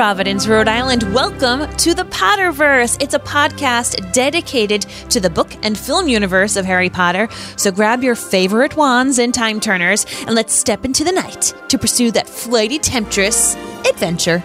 Providence, Rhode Island. Welcome to the Potterverse. It's a podcast dedicated to the book and film universe of Harry Potter. So grab your favorite wands and time turners and let's step into the night to pursue that flighty temptress adventure.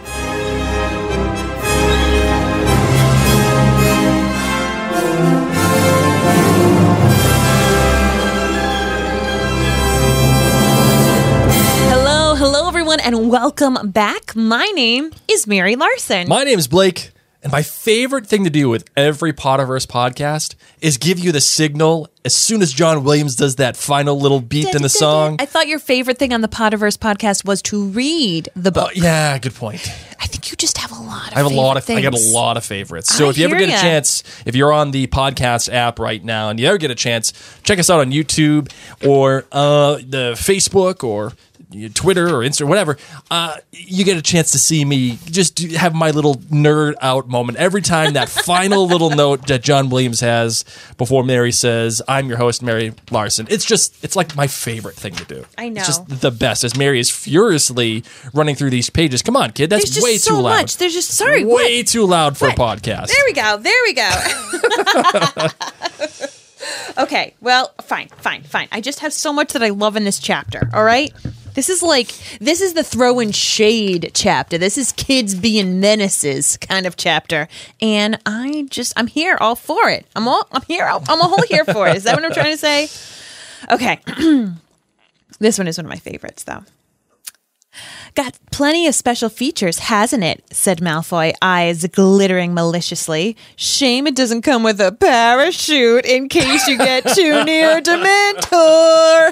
And welcome back. My name is Mary Larson. My name is Blake, and my favorite thing to do with every Potterverse podcast is give you the signal as soon as John Williams does that final little beat in the song. I thought your favorite thing on the Potterverse podcast was to read the book. Yeah, good point. I think you just have a lot of I got a things. lot of favorites. So if you ever get a chance, if you're on the podcast app right now and you ever get a chance, check us out on YouTube or the Facebook or Twitter or Instagram, whatever, you get a chance to see me just have my little nerd out moment every time that final little note that John Williams has before Mary says, "I'm your host, Mary Larson." It's like my favorite thing to do. I know. It's just the best as Mary is furiously running through these pages. Come on, kid. That's way too loud. Much. There's just way what? Too loud for a podcast. There we go. Okay, well, fine. I just have so much that I love in this chapter, all right? This is the throwing shade chapter. This is kids being menaces kind of chapter. And I'm here all for it. I'm a whole here for it. Is that what I'm trying to say? Okay. This one is one of my favorites, though. Got plenty of special features, hasn't it? Said Malfoy, eyes glittering maliciously. Shame it doesn't come with a parachute in case you get too near Dementor.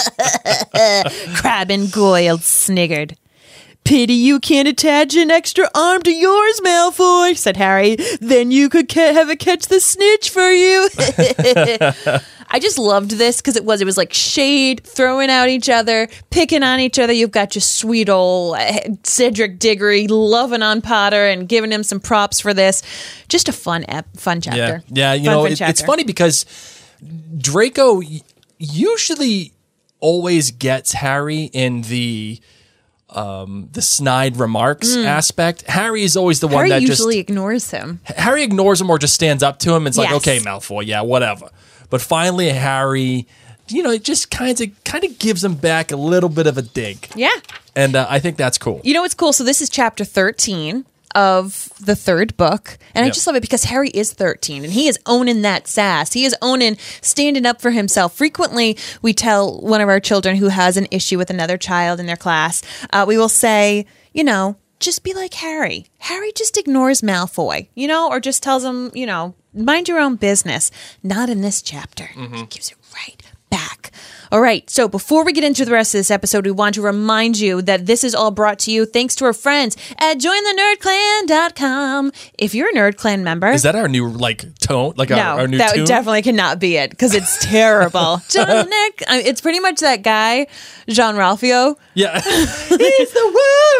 Crabbe and Goyle sniggered. Pity you can't attach an extra arm to yours, Malfoy, said Harry. Then you could have it catch the snitch for you. I just loved this because it was like shade, throwing out each other, picking on each other. You've got your sweet old Cedric Diggory loving on Potter and giving him some props for this. Just a fun chapter. Yeah. It's funny because Draco usually always gets Harry in the snide remarks aspect. Harry is always the one that usually ignores him. Harry ignores him or just stands up to him and it's like, yes. okay, Malfoy, yeah, whatever. But finally, Harry, it just kind of gives him back a little bit of a dig. Yeah. And I think that's cool. You know what's cool? So this is chapter 13 of the third book. And I just love it because Harry is 13 and he is owning that sass. He is owning standing up for himself. Frequently, we tell one of our children who has an issue with another child in their class, we will say, just be like Harry. Harry just ignores Malfoy, or just tells him, mind your own business. Not in this chapter. He gives it right back. All right, so before we get into the rest of this episode, we want to remind you that this is all brought to you thanks to our friends at jointhenerdclan.com. If you're a Nerd Clan member... Is that our new, tone? Our new that tune? Definitely cannot be it, because it's terrible. It's pretty much that guy, Jean-Ralphio. Yeah. He's the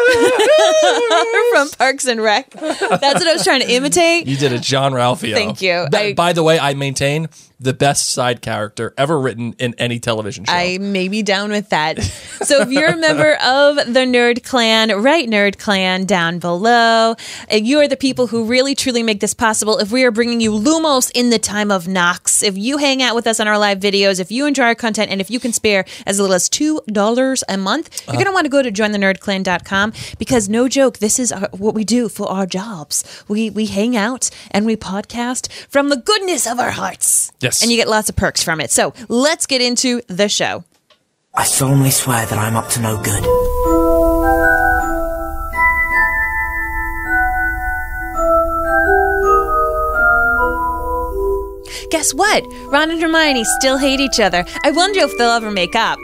worst! From Parks and Rec. That's what I was trying to imitate. You did a Jean-Ralphio. Thank you. By the way, I maintain the best side character ever written in any television show. I may be down with that. So if you're a member of the Nerd Clan, write Nerd Clan down below. And you are the people who really, truly make this possible. If we are bringing you Lumos in the time of Nox, if you hang out with us on our live videos, if you enjoy our content, and if you can spare as little as $2 a month, you're going to want to go to jointhenerdclan.com because no joke, this is what we do for our jobs. We hang out and we podcast from the goodness of our hearts. Yes. And you get lots of perks from it. So let's get into the show. I solemnly swear that I'm up to no good. Guess what? Ron and Hermione still hate each other. I wonder if they'll ever make up.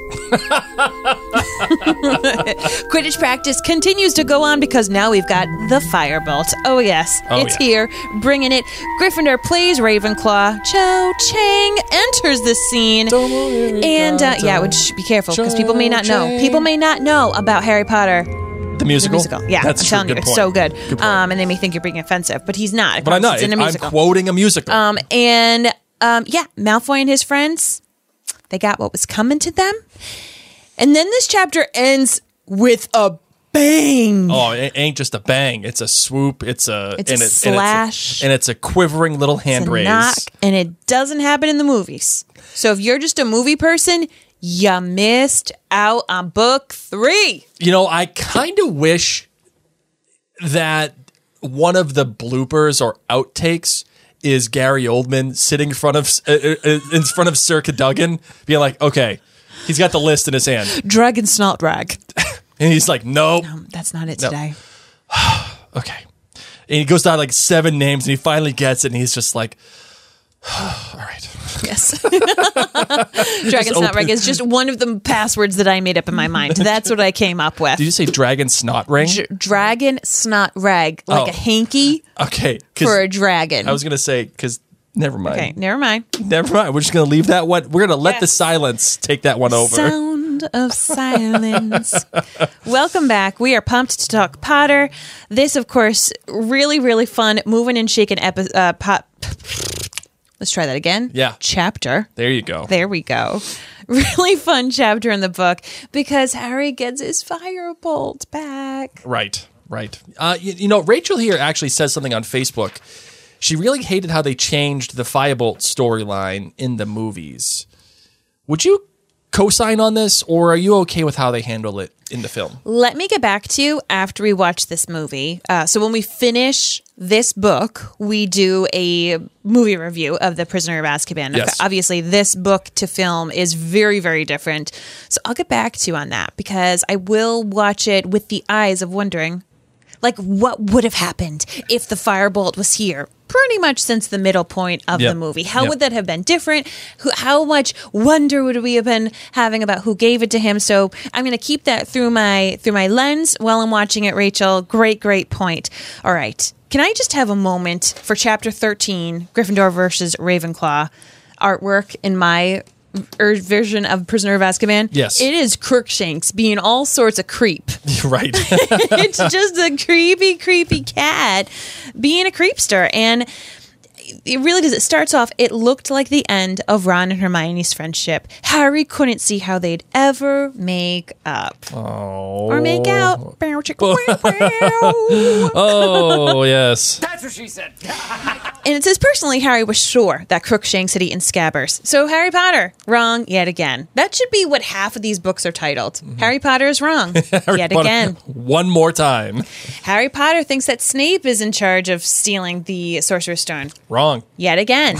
Quidditch practice continues to go on because now we've got the Firebolt. Oh yes, it's here, bringing it. Gryffindor plays Ravenclaw. Cho Chang enters the scene, and be careful because people may not know. People may not know about Harry Potter. The musical? Yeah, that's I'm telling you, it's so good. And they may think you're being offensive, but he's not. But I'm not. It's in a musical. I'm quoting a musical. Malfoy and his friends, they got what was coming to them. And then this chapter ends with a bang. Oh, it ain't just a bang. It's a swoop. It's a slash. And it's a quivering little hand raise. Knock, and it doesn't happen in the movies. So if you're just a movie person, you missed out on book 3. You know, I kind of wish that one of the bloopers or outtakes is Gary Oldman sitting in front of Sir Cadogan, being like, okay, he's got the list in his hand. Dragon snot rag. And he's like, nope. No, that's not it today. Okay. And he goes down like 7 names and he finally gets it and he's just like, all right. Yes. Dragon snot rag is just one of the passwords that I made up in my mind. That's what I came up with. Did you say dragon snot ring? Dragon snot rag. Like a hanky for a dragon. I was going to say, because never mind. Okay, never mind. Never mind. We're just going to leave that one. We're going to let the silence take that one over. Sound of silence. Welcome back. We are pumped to talk Potter. This, of course, really, really fun, moving and shaking Let's try that again. Yeah. Chapter. There you go. There we go. Really fun chapter in the book because Harry gets his firebolt back. Right. You know, Rachel here actually says something on Facebook. She really hated how they changed the firebolt storyline in the movies. Would you co-sign on this, or are you okay with how they handle it in the film? Let me get back to you after we watch this movie. So when we finish this book, we do a movie review of The Prisoner of Azkaban. Yes. Obviously, this book to film is very, very different. So I'll get back to you on that because I will watch it with the eyes of wondering, like, what would have happened if the firebolt was here? Pretty much since the middle point of the movie. How would that have been different? How much wonder would we have been having about who gave it to him? So I'm going to keep that through my lens while I'm watching it, Rachel. Great point. All right. Can I just have a moment for Chapter 13, Gryffindor versus Ravenclaw artwork in my version of Prisoner of Azkaban? Yes. It is Crookshanks being all sorts of creep. Right. It's just a creepy cat being a creepster. And it really does. It starts off, it looked like the end of Ron and Hermione's friendship. Harry couldn't see how they'd ever make up. Oh. Or make out. Oh, yes. That's what she said. And it says, personally, Harry was sure that Crookshanks had eaten Scabbers. So Harry Potter, wrong yet again. That should be what half of these books are titled. Mm-hmm. Harry Potter is wrong yet again. One more time. Harry Potter thinks that Snape is in charge of stealing the Sorcerer's Stone. Wrong. Yet again.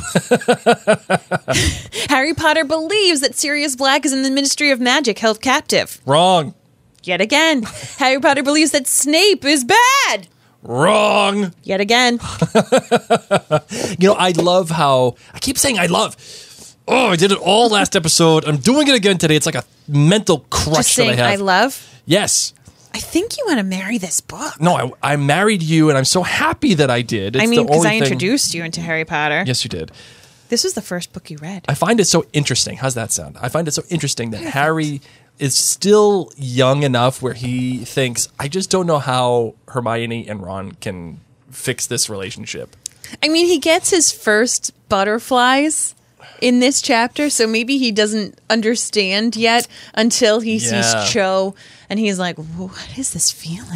Harry Potter believes that Sirius Black is in the Ministry of Magic held captive. Wrong. Yet again. Harry Potter believes that Snape is bad. Wrong. Yet again. You know, I love how I keep saying I love. Oh, I did it all last episode. I'm doing it again today. It's like a mental crutch Just saying that I have. I love. Yes. I think you want to marry this book. No, I married you, and I'm so happy that I did. It's because I introduced you into Harry Potter. Yes, you did. This was the first book you read. I find it so interesting. How's that sound? I find it so interesting that Harry is still young enough where he thinks, I just don't know how Hermione and Ron can fix this relationship. I mean, he gets his first butterflies in this chapter, so maybe he doesn't understand yet until he sees Cho, and he's like, what is this feeling?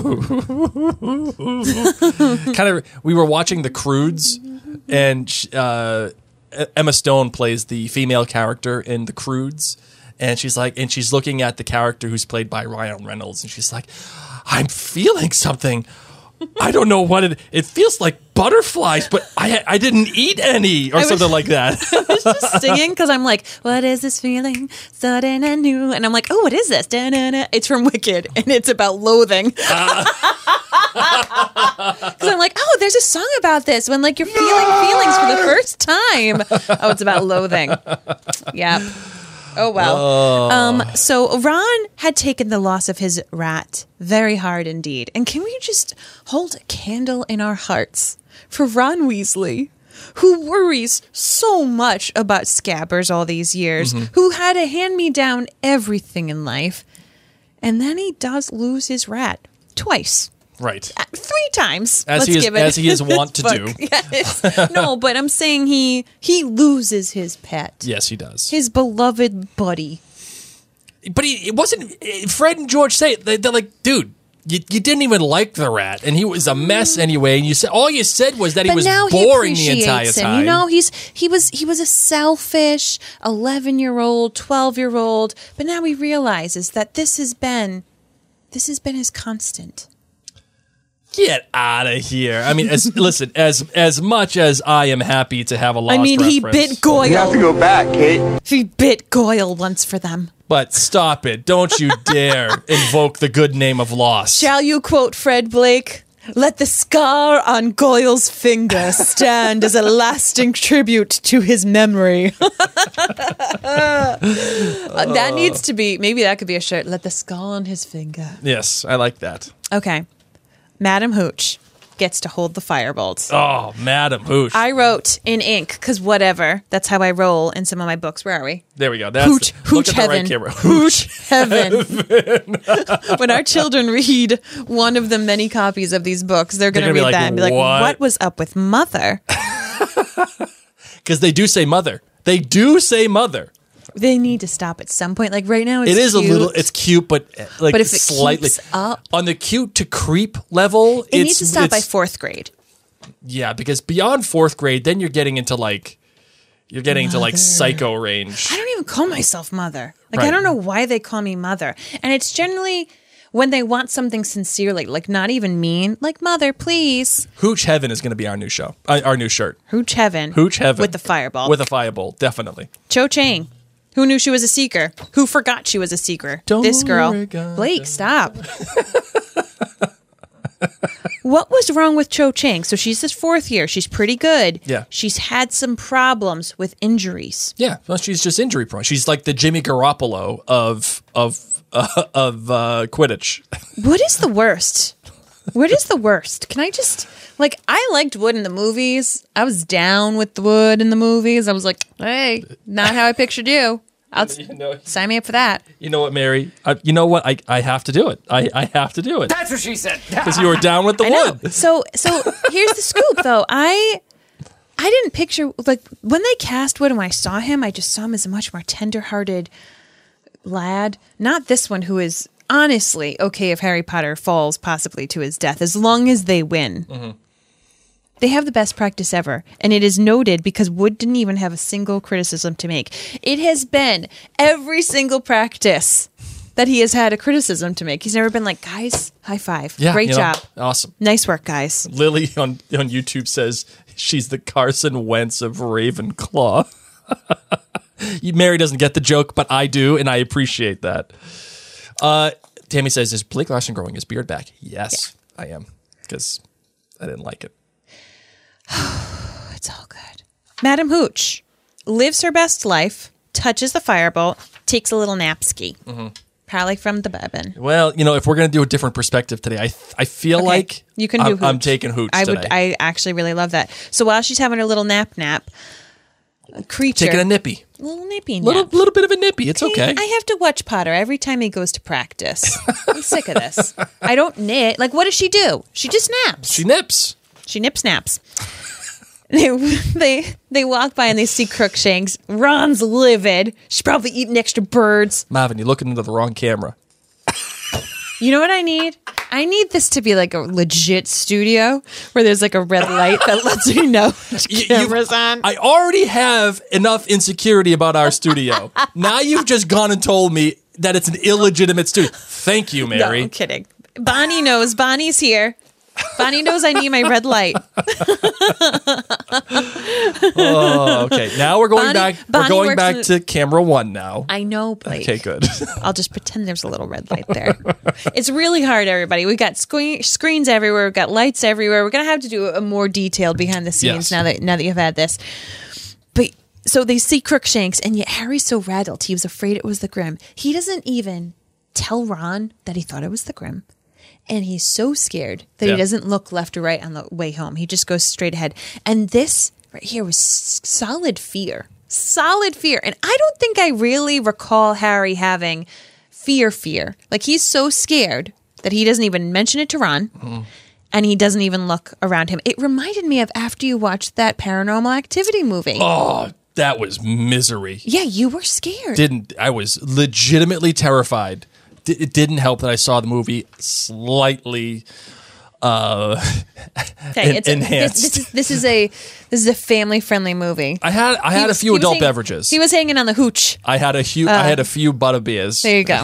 We were watching The Croods, and Emma Stone plays the female character in The Croods, and she's looking at the character who's played by Ryan Reynolds, and she's like, I'm feeling something. I don't know what it feels like butterflies, but I didn't eat any or something like that. I was just singing because I'm like, what is this feeling? Sudden and new. And I'm like, oh, what is this? Da-na-na. It's from Wicked, and it's about loathing. Because I'm like, oh, there's a song about this when like you're feeling feelings for the first time. Oh, it's about loathing. Yep. Oh, well. So Ron had taken the loss of his rat very hard indeed. And can we just hold a candle in our hearts for Ron Weasley, who worries so much about Scabbers all these years, who had to hand me down everything in life. And then he does lose his rat twice. Right. 3 times. As he is wont to do. Yes. No, but I'm saying he loses his pet. Yes, he does. His beloved buddy. But it wasn't. Fred and George say it. They're like, dude, You didn't even like the rat, and he was a mess anyway. And all you said was that he was now boring he the entire appreciates him. time. You know, he was a selfish 11-year-old, 12-year-old, but now he realizes that this has been his constant. Get out of here! I mean, listen, as much as I am happy to have a Lost reference, he bit Goyle. You have to go back, Kate. He bit Goyle once for them. but stop it! Don't you dare invoke the good name of Lost. Shall you quote Fred Blake? Let the scar on Goyle's finger stand as a lasting tribute to his memory. That needs to be, maybe that could be a shirt. Let the scar on his finger. Yes, I like that. Okay. Madam Hooch gets to hold the firebolts. Oh, Madam Hooch. I wrote in ink, because whatever. That's how I roll in some of my books. Where are we? There we go. Hooch look at the heaven. right camera. Hooch heaven. When our children read one of the many copies of these books, they're going to read that and be like, what was up with Mother? Because they do say mother. They do say mother. They need to stop at some point. Like right now, it's cute. a little. It's cute, but like but if it slightly keeps up, on the cute to creep level, it needs to stop by 4th grade. Yeah, because beyond 4th grade, then you're getting into like psycho range. I don't even call myself Mother. Like Right. I don't know why they call me Mother, and it's generally when they want something sincerely, like not even mean, like Mother, please. Hooch Heaven is going to be our new show, our new shirt. Hooch Heaven. Hooch Heaven with the fireball. With a fireball, definitely. Cho Chang. Who knew she was a seeker? Who forgot she was a seeker? This girl. Blake, stop. What was wrong with Cho Chang? So she's this 4th year. She's pretty good. Yeah. She's had some problems with injuries. Yeah, well, she's just injury prone. She's like the Jimmy Garoppolo of Quidditch. What is the worst? What is the worst? Can I just... Like, I liked Wood in the movies. I was down with the Wood in the movies. I was like, hey, not how I pictured you. Sign me up for that. You know what, Mary? You know what? I have to do it. I have to do it. That's what she said. Because you were down with the I know. Wood. So here's the scoop, though. I didn't picture... Like, when they cast Wood and when I saw him, I just saw him as a much more tender-hearted lad. Not this one who is... Honestly, okay if Harry Potter falls possibly to his death, as long as they win. Mm-hmm. They have the best practice ever. And it is noted because Wood didn't even have a single criticism to make. It has been every single practice that he has had a criticism to make. He's never been like, guys, high five. Yeah, great job. Awesome. Nice work, guys. Lily on YouTube says she's the Carson Wentz of Ravenclaw. Mary doesn't get the joke, but I do, and I appreciate that. Tammy says, is Blake Larson growing his beard back? Yes, yeah. I am, because I didn't like it. It's all good. Madam Hooch lives her best life, touches the firebolt, takes a little napski. Mm-hmm. Probably from the bourbon. Well, if we're going to do a different perspective today, I feel like you can do Hooch. I'm taking Hooch today. I actually really love that. So while she's having her little nap, a creature. Taking a nippy. A little nippy nap. Little bit of a nippy. It's okay. I have to watch Potter every time he goes to practice. I'm sick of this. I don't knit. Like, what does she do? She just naps. She nips. She naps. They walk by and they see Crookshanks. Ron's livid. She's probably eating extra birds. Marvin, you're looking into the wrong camera. You know what I need? I need this to be like a legit studio where there's like a red light that lets you know camera's on. I already have enough insecurity about our studio. Now you've just gone and told me that it's an illegitimate studio. Thank you, Mary. No, I'm kidding. Bonnie knows. Bonnie's here. Bonnie knows I need my red light. Oh, okay. Now we're going back. We're going back to camera 1 now. I know, Blake. Okay, good. I'll just pretend there's a little red light there. It's really hard, everybody. We've got screens everywhere. We've got lights everywhere. We're going to have to do a more detailed behind the scenes now that you've had this. But so they see Crookshanks, and yet Harry's so rattled. He was afraid it was the Grim. He doesn't even tell Ron that he thought it was the Grim. And he's so scared that he doesn't look left or right on the way home. He just goes straight ahead. And this right here was solid fear. Solid fear. And I don't think I really recall Harry having fear. Like, he's so scared that he doesn't even mention it to Ron. Mm-hmm. And he doesn't even look around him. It reminded me of after you watched that Paranormal Activity movie. Oh, that was misery. Yeah, you were scared. I was legitimately terrified it didn't help that I saw the movie slightly enhanced. This is a family friendly movie. I had a few adult beverages. He was hanging on the hooch. I had a few butter beers. There you go.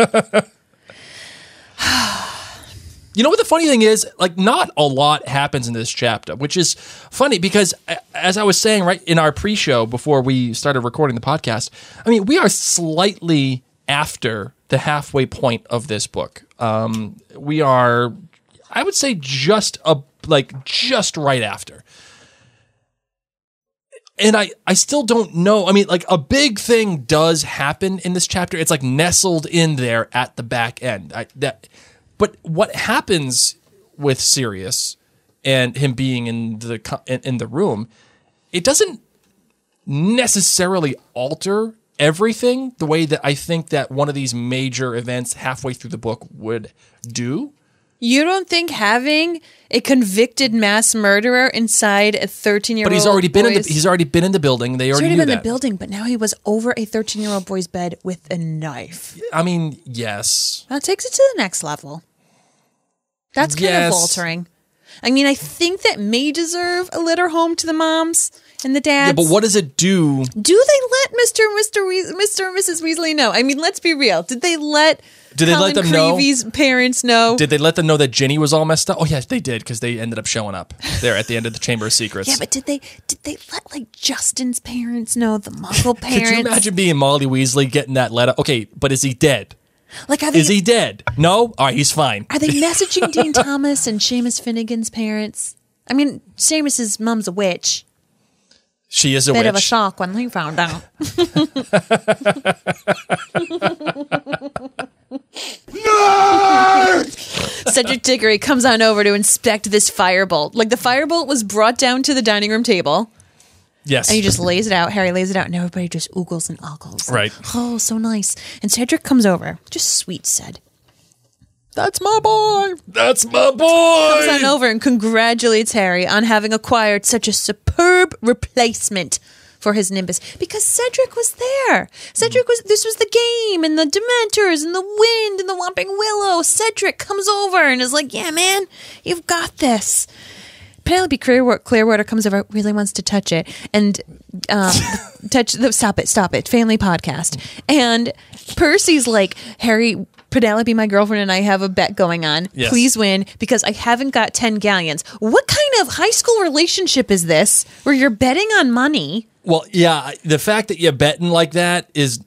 You know what the funny thing is? Like, not a lot happens in this chapter, which is funny because, as I was saying right in our pre-show before we started recording the podcast, I mean, we are slightly after the halfway point of this book. We are, I would say, just right after. And I still don't know. I mean, like, a big thing does happen in this chapter. It's like nestled in there at the back end. But what happens with Sirius and him being in the room, it doesn't necessarily alter everything the way that I think that one of these major events halfway through the book would do. You don't think having a convicted mass murderer inside a 13-year-old But he's already been in the building. They already knew that. He's already been in the building, but now he was over a 13-year-old boy's bed with a knife. I mean, yes. That takes it to the next level. That's kind of altering. I mean, I think that may deserve a letter home to the moms and the dads. Yeah, but what does it do? Do they let Mr. and Mrs. Weasley know? I mean, let's be real. Did they let them know? Creevy's parents know? Did they let them know that Ginny was all messed up? Oh, yes, they did, because they ended up showing up there at the end of the Chamber of Secrets. Yeah, but did they let, like, Justin's parents know, the Muggle parents? Could you imagine being Molly Weasley getting that letter? Okay, but is he dead? Like, is he dead? No? All right, he's fine. Are they messaging Dean Thomas and Seamus Finnegan's parents? I mean, Seamus's mom's a witch. She is a Bit witch. of a shock when he found out. Cedric Diggory comes on over to inspect this firebolt. Like, the firebolt was brought down to the dining room table. Yes. And he just lays it out. Harry lays it out, and everybody just oogles and ogles. Right. Oh, so nice. And Cedric comes over. Just sweet, said. That's my boy. That's my boy. Comes on over and congratulates Harry on having acquired such a superb replacement for his Nimbus, because Cedric was there. This was the game and the Dementors and the wind and the Whomping Willow. Cedric comes over and is like, yeah, man, you've got this. Penelope Clearwater comes over, really wants to touch it, and stop it, family podcast. And Percy's like, Harry, Penelope, my girlfriend, and I have a bet going on. Yes. Please win, because I haven't got 10 galleons. What kind of high school relationship is this where you're betting on money? Well, yeah, the fact that you're betting like that is,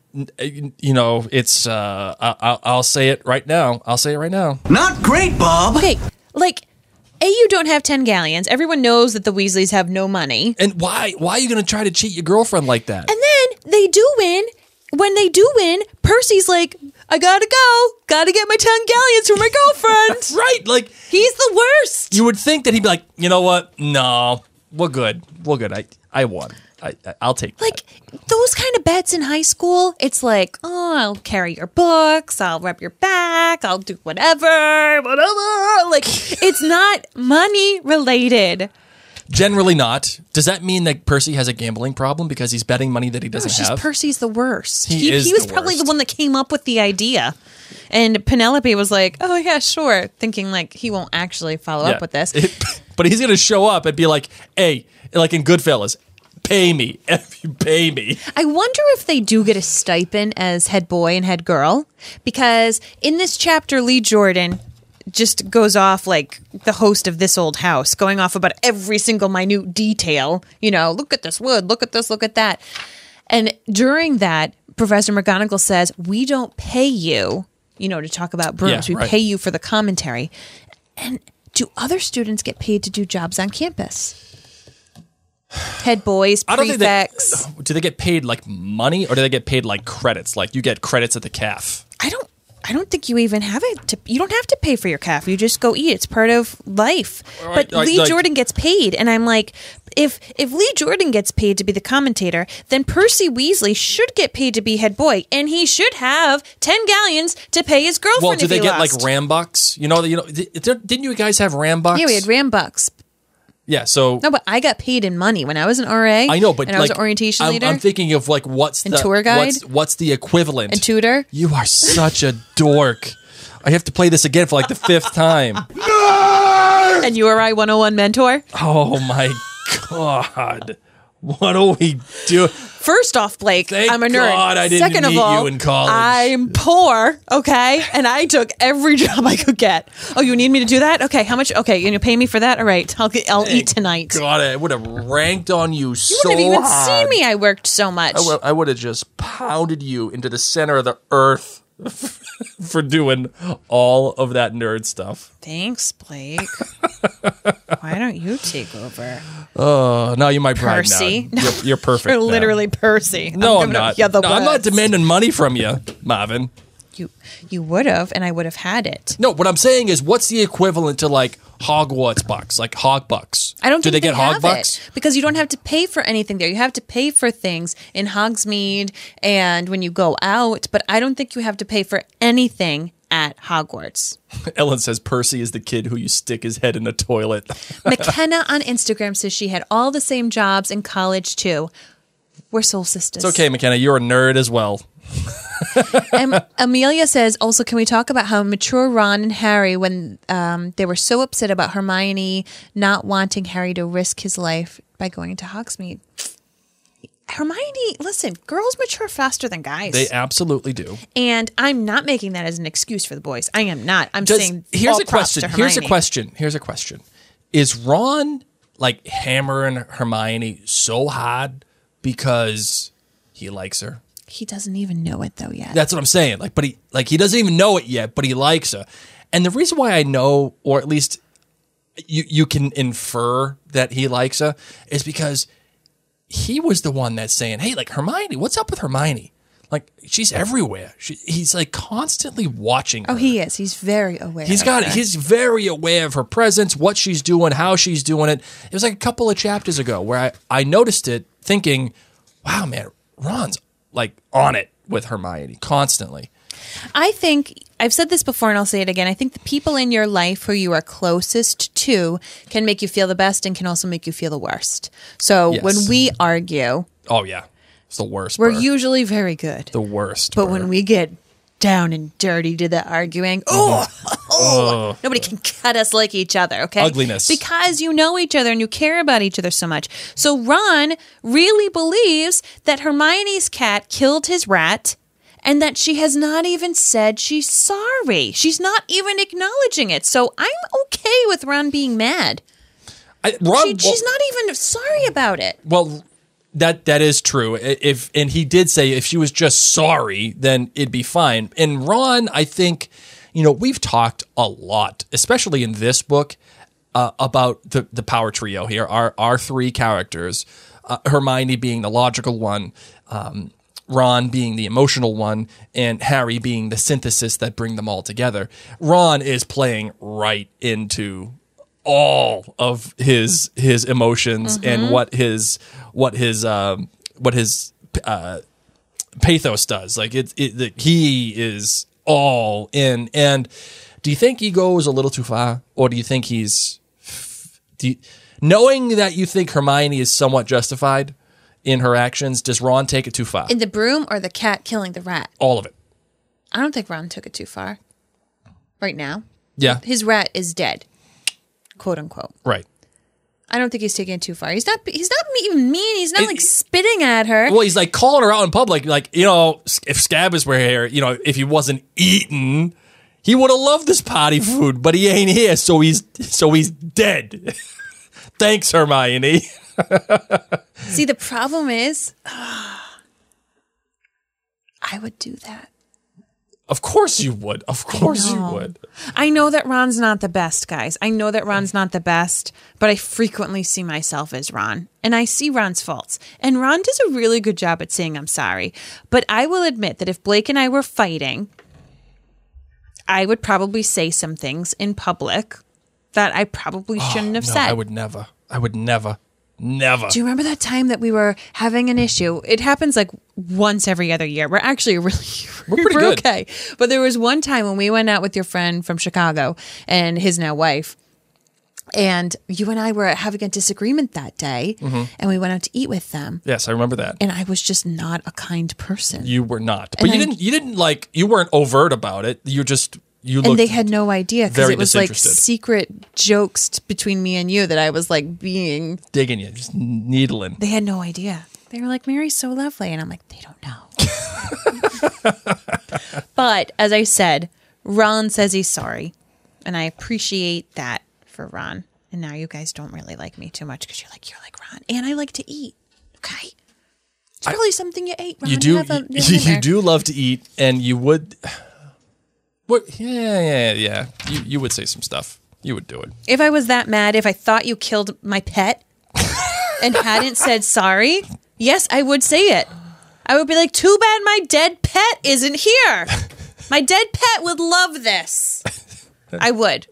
it's, I'll say it right now. Not great, Bob. Okay, like, you don't have 10 galleons. Everyone knows that the Weasleys have no money. And why are you going to try to cheat your girlfriend like that? And then they do win. When they do win, Percy's like, I gotta go. Gotta get my 10 galleons for my girlfriend. Right, like... He's the worst. You would think that he'd be like, you know what? No, we're good. I won. I'll take that. Like, those kind of bets in high school, it's like, oh, I'll carry your books, I'll rub your back, I'll do whatever. Like, it's not money related. Generally not. Does that mean that Percy has a gambling problem because he's betting money that he doesn't have? Just Percy's the worst. He was probably the one that came up with the idea. And Penelope was like, oh, yeah, sure. Thinking, like, he won't actually follow up with this. But he's going to show up and be like, hey, like in Goodfellas, pay me. Pay me. I wonder if they do get a stipend as head boy and head girl. Because in this chapter, Lee Jordan just goes off like the host of This Old House, going off about every single minute detail. You know, look at this wood, look at this, look at that. And during that, Professor McGonagall says, we don't pay you, to talk about brooms. We pay you for the commentary. And do other students get paid to do jobs on campus? Head boys, prefects. Do they get paid like money, or do they get paid like credits? Like you get credits at the CAF? I don't think you even have it. You don't have to pay for your CAF. You just go eat. It's part of life. Right, but Lee Jordan gets paid, and I'm like, if Lee Jordan gets paid to be the commentator, then Percy Weasley should get paid to be head boy, and he should have 10 galleons to pay his girlfriend. Well, do they get like Rambucks? Didn't you guys have Rambucks? Yeah, we had Rambucks. Yeah, so No, but I got paid in money when I was an RA. I know, but and I was an orientation leader. I'm thinking of like what's and the tour guide? What's the equivalent? And tutor. You are such a dork. I have to play this again for like the 5th time. And URI 101 mentor. Oh my God. What do we do? First off, Blake, Thank I'm a nerd. God I didn't Second meet of all, you in college. I'm poor, okay? And I took every job I could get. Oh, you need me to do that? Okay, how much? Okay, you pay me for that? All right, I'll eat tonight. God, I would have ranked on you so hard. You wouldn't have even seen me. I worked so much. I would have just pounded you into the center of the earth for doing all of that nerd stuff. Thanks, Blake. Why don't you take over? No, you might brag Percy. now. You're perfect. You're now. literally Percy. No, I'm not. Yeah, No, I'm not demanding money from you, Marvin. You would have, and I would have had it. No, what I'm saying is, what's the equivalent to like Hogwarts bucks, like hog bucks? I don't Do think they get hog have bucks? it, because you don't have to pay for anything there. You have to pay for things in Hogsmeade and when you go out, but I don't think you have to pay for anything at Hogwarts. Ellen says Percy is the kid who you stick his head in a toilet. McKenna on Instagram says she had all the same jobs in college too. We're soul sisters. It's okay, McKenna. You're a nerd as well. And Amelia says, also, can we talk about how mature Ron and Harry, when they were so upset about Hermione not wanting Harry to risk his life by going into Hogsmeade? Hermione, listen, girls mature faster than guys. They absolutely do. And I'm not making that as an excuse for the boys. I am not. I'm saying here's all a props question. to Hermione. Here's a question. Is Ron like hammering Hermione so hard because he likes her? He doesn't even know it though yet. That's what I'm saying. But he doesn't even know it yet, but he likes her. And the reason why I know, or at least you can infer that he likes her, is because he was the one that's saying, "Hey, like Hermione, what's up with Hermione? Like she's everywhere." He's like constantly watching her. Oh, he is. He's very aware. He's very aware of her presence, what she's doing, how she's doing it. It was like a couple of chapters ago where I noticed it, thinking, "Wow, man, Ron's like on it with Hermione constantly." I think, I've said this before and I'll say it again, I think the people in your life who you are closest to can make you feel the best and can also make you feel the worst. So Yes. when we argue, Oh yeah, it's the worst. we're Burr. usually very good. The worst. But Burr. when we get down and dirty to the arguing, nobody can cut us like each other, okay? Ugliness. Because you know each other and you care about each other so much. So Ron really believes that Hermione's cat killed his rat and that she has not even said she's sorry. She's not even acknowledging it. So I'm okay with Ron being mad. She's not even sorry about it. Well, that is true. And he did say if she was just sorry, then it'd be fine. And Ron, I think, we've talked a lot, especially in this book, about the power trio here. Our three characters, Hermione being the logical one, Ron being the emotional one, and Harry being the synthesis that bring them all together. Ron is playing right into all of his emotions and what his pathos does. Like he is all in. And do you think he goes a little too far, or do you think knowing that you think Hermione is somewhat justified in her actions, does Ron take it too far? In the broom or the cat killing the rat? All of it. I don't think Ron took it too far. Right now. Yeah. His rat is dead. Quote unquote. Right. I don't think he's taking it too far. He's not even mean. He's not like spitting at her. Well, he's like calling her out in public. Like, if Scabbers were here, if he wasn't eating, he would have loved this party food, but he ain't here, so he's dead. Thanks, Hermione. See, the problem is, I would do that. Of course you would. Of course you would. I know that Ron's not the best, guys. I know that Ron's not the best, but I frequently see myself as Ron. And I see Ron's faults. And Ron does a really good job at saying I'm sorry. But I will admit that if Blake and I were fighting, I would probably say some things in public that I probably shouldn't have said. I would never. Never. Do you remember that time that we were having an issue? It happens like once every other year. We're actually we're pretty good. Okay. But there was one time when we went out with your friend from Chicago and his now wife, And you and I were having a disagreement that day, and we went out to eat with them. Yes, I remember that. And I was just not a kind person. You were not, but you weren't overt about it. You looked. And they had no idea because it was like secret jokes between me and you that I was like digging you, just needling. They had no idea. They were like, Mary's so lovely, and I'm like, they don't know. But as I said, Ron says he's sorry, and I appreciate that for Ron. And now you guys don't really like me too much because you're like Ron, and I like to eat. Okay, it's probably something you ate. Ron. You do. You do love to eat, and you would. What? Yeah. You would say some stuff. You would do it. If I was that mad, if I thought you killed my pet and hadn't said sorry, yes, I would say it. I would be like, too bad my dead pet isn't here. My dead pet would love this. I would.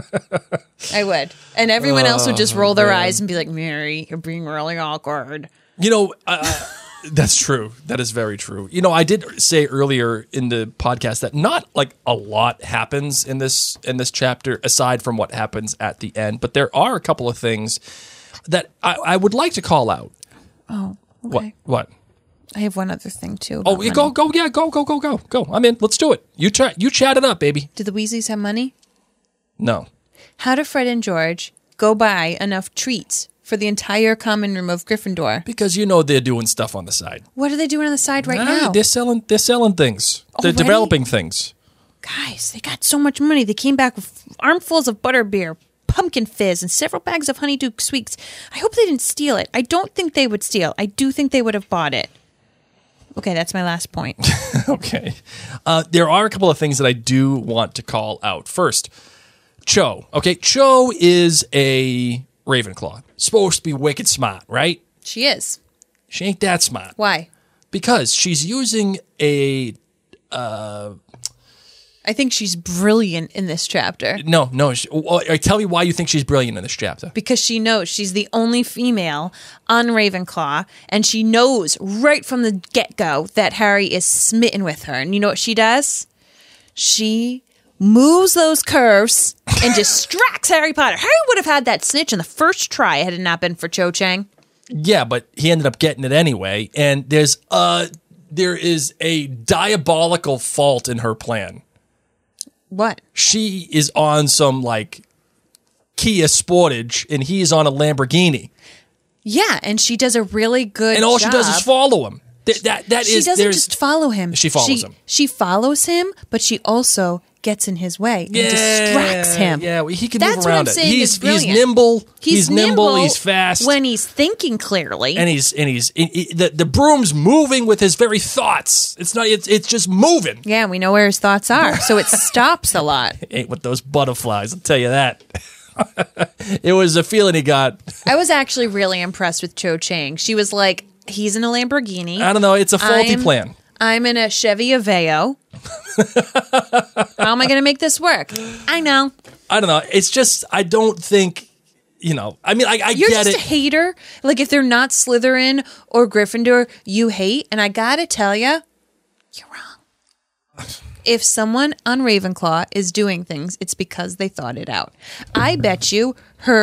And everyone else would just roll their eyes and be like, Mary, you're being really awkward. That's true. That is very true. I did say earlier in the podcast that not like a lot happens in this chapter aside from what happens at the end, but there are a couple of things that I would like to call out. Oh, okay. What? I have one other thing too. Oh, go. I'm in. Let's do it. You chat it up, baby. Do the Weasleys have money? No. How do Fred and George go buy enough treats for the entire common room of Gryffindor? Because they're doing stuff on the side. What are they doing on the side now? They're selling things. They're developing things. Guys, they got so much money. They came back with armfuls of butterbeer, pumpkin fizz, and several bags of Honeydew Sweets. I hope they didn't steal it. I don't think they would steal. I do think they would have bought it. Okay, that's my last point. Okay. There are a couple of things that I do want to call out. First, Cho. Okay, Cho is a Ravenclaw. Supposed to be wicked smart, right? She is. She ain't that smart. Why? Because she's using a... I think she's brilliant in this chapter. No. I tell you why you think she's brilliant in this chapter. Because she knows she's the only female on Ravenclaw, and she knows right from the get-go that Harry is smitten with her. And you know what she does? She moves those curves and distracts Harry Potter. Harry would have had that snitch in the first try had it not been for Cho Chang. Yeah, but he ended up getting it anyway, and there is a diabolical fault in her plan. What? She is on some Kia Sportage, and he's on a Lamborghini. Yeah, and she does a really good and all job. She does is follow him. She doesn't just follow him. She follows him. She follows him, but she also gets in his way and distracts him. Yeah, he can That's move around what I'm it. saying He's brilliant. nimble. He's nimble. He's fast when he's thinking clearly, and the broom's moving with his very thoughts. It's just moving. Yeah, we know where his thoughts are, so it stops a lot. Ain't with those butterflies, I'll tell you that. It was a feeling he got. I was actually really impressed with Cho Chang. She was like, he's in a Lamborghini. I don't know. It's a faulty plan. I'm in a Chevy Aveo. How am I going to make this work? I know. I don't know. It's just, I don't think, I mean, I get it. You're just a hater. Like, if they're not Slytherin or Gryffindor, you hate. And I got to tell you, you're wrong. If someone on Ravenclaw is doing things, it's because they thought it out. I bet you,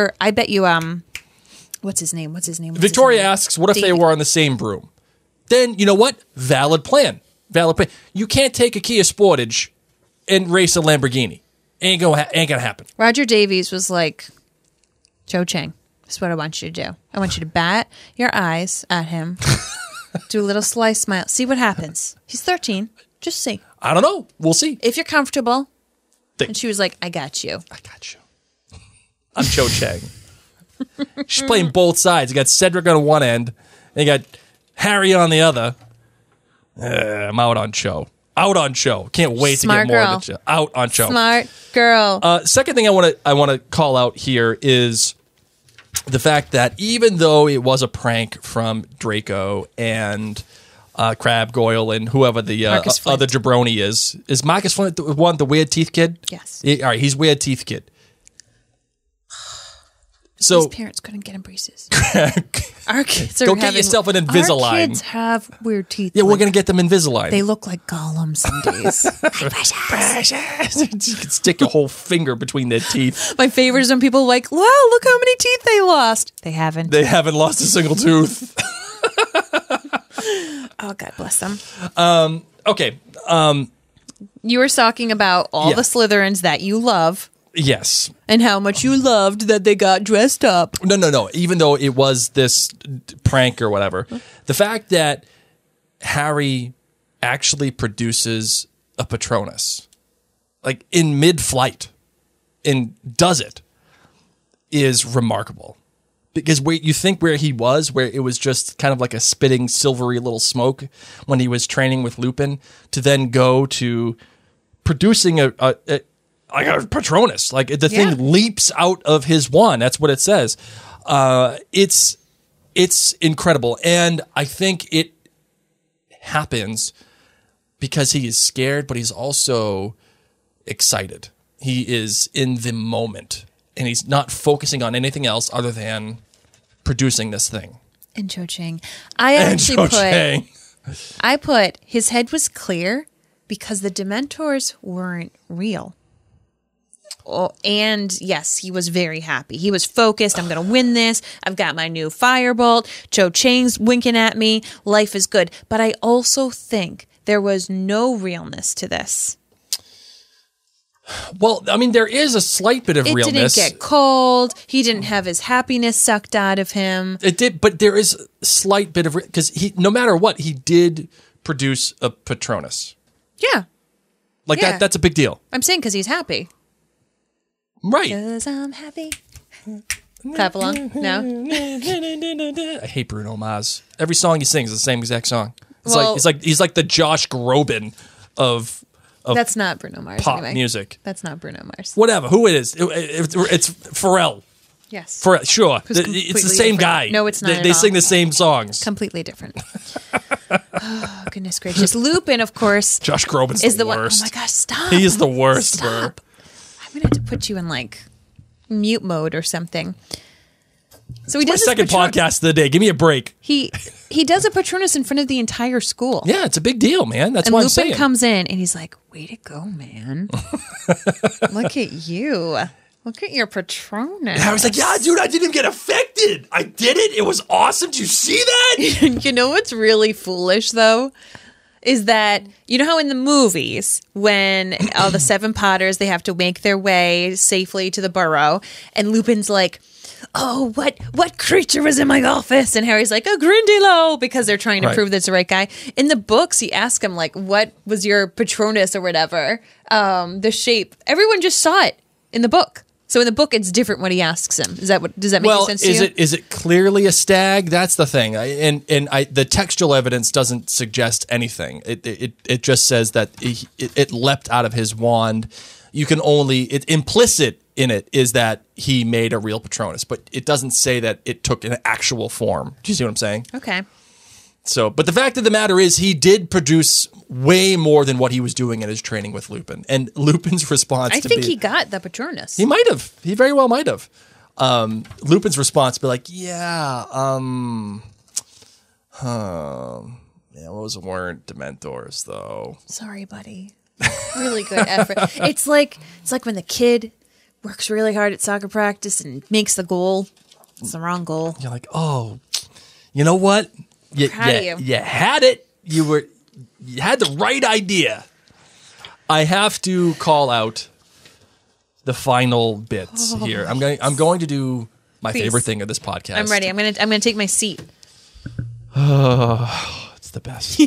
what's his name? Victoria asks, what if they were on the same broom? Then, you know what? Valid plan. You can't take a Kia Sportage and race a Lamborghini. Ain't gonna happen. Roger Davies was like, Cho Chang, this is what I want you to do. I want you to bat your eyes at him, do a little sly smile, see what happens. He's 13. Just see. I don't know. We'll see. If you're comfortable. And she was like, I got you. I'm Cho Chang. She's playing both sides. You got Cedric on one end, and you got Harry on the other. I'm out on Cho. Can't wait Smart to get more girl. of it. Out on Cho. Smart girl. Second thing I want to call out here is the fact that even though it was a prank from Draco and Crabbe Goyle and whoever the other jabroni is Marcus Flint the weird teeth kid? Yes. All right, he's weird teeth kid. So his parents couldn't get him braces. Our kids are go get yourself an Invisalign. Our kids have weird teeth. Yeah, we're going to get them Invisalign. They look like Gollum some days. You can stick your whole finger between their teeth. My favorite is when people are like, wow, look how many teeth they lost. They haven't. They haven't lost a single tooth. Oh, God bless them. Okay. You were talking about all the Slytherins that you love. Yes. And how much you loved that they got dressed up. No. Even though it was this prank or whatever, the fact that Harry actually produces a Patronus, like in mid-flight, and does it, is remarkable. Because you think where he was, where it was just kind of like a spitting silvery little smoke when he was training with Lupin, to then go to producing a Patronus. Like the thing leaps out of his wand. That's what it says. It's incredible. And I think it happens because he is scared, but he's also excited. He is in the moment. And he's not focusing on anything else other than producing this thing. And Cho Chang. I put his head was clear because the Dementors weren't real. Oh, and yes, he was very happy. He was focused. I'm going to win this. I've got my new firebolt. Cho Chang's winking at me. Life is good. But I also think there was no realness to this. Well, I mean, there is a slight bit of realness. It didn't get cold. He didn't have his happiness sucked out of him. It did, but there is a slight bit of, because he, no matter what, he did produce a Patronus. Yeah. Like that's a big deal. I'm saying because he's happy. Right. Because I'm happy. Clap along. No? I hate Bruno Mars. Every song he sings is the same exact song. He's like the Josh Groban of that's not Bruno Mars. Pop anyway. music. That's not Bruno Mars. Whatever. Who it is. It's Pharrell. Yes. Pharrell, sure. It's the same different. guy. No, it's not. They sing the same songs. Completely different. Oh, goodness gracious. Lupin, of course. Josh Groban's is the worst. worst. Oh my gosh, stop. He is the worst. Stop. I'm going to have to put you in like mute mode or something. So he does my second podcast of the day. Give me a break. He does a Patronus in front of the entire school. Yeah, it's a big deal, man. That's and what Lupin I'm saying. comes in and he's like, way to go, man. Look at you. Look at your Patronus. And I was like, yeah, dude, I didn't even get affected. I did it. It was awesome. Did you see that? You know what's really foolish, though? Is that, you know how in the movies, when all the seven Potters, they have to make their way safely to the burrow, and Lupin's like, oh, what creature was in my office? And Harry's like, a Grindylow, because they're trying to prove that's the right guy. In the books, he asks him, like, what was your Patronus or whatever, the shape. Everyone just saw it in the book. So in the book, it's different when he asks him. Does that make sense to you? Is it clearly a stag? That's the thing. The textual evidence doesn't suggest anything. It just says that it leapt out of his wand. You can implicit in it is that he made a real Patronus, but it doesn't say that it took an actual form. Do you see what I'm saying? Okay. So, but the fact of the matter is, he did produce way more than what he was doing in his training with Lupin. And Lupin's response I think he got the Patronus. He might have. He very well might have. Lupin's response be like, those weren't Dementors, though. Sorry, buddy. Really good effort. It's like when the kid works really hard at soccer practice and makes the goal. It's the wrong goal. You're like, oh, you know what? You had it. You had the right idea. I have to call out the final bits here. I'm going to do my favorite thing of this podcast. I'm ready. I'm gonna take my seat. It's the best.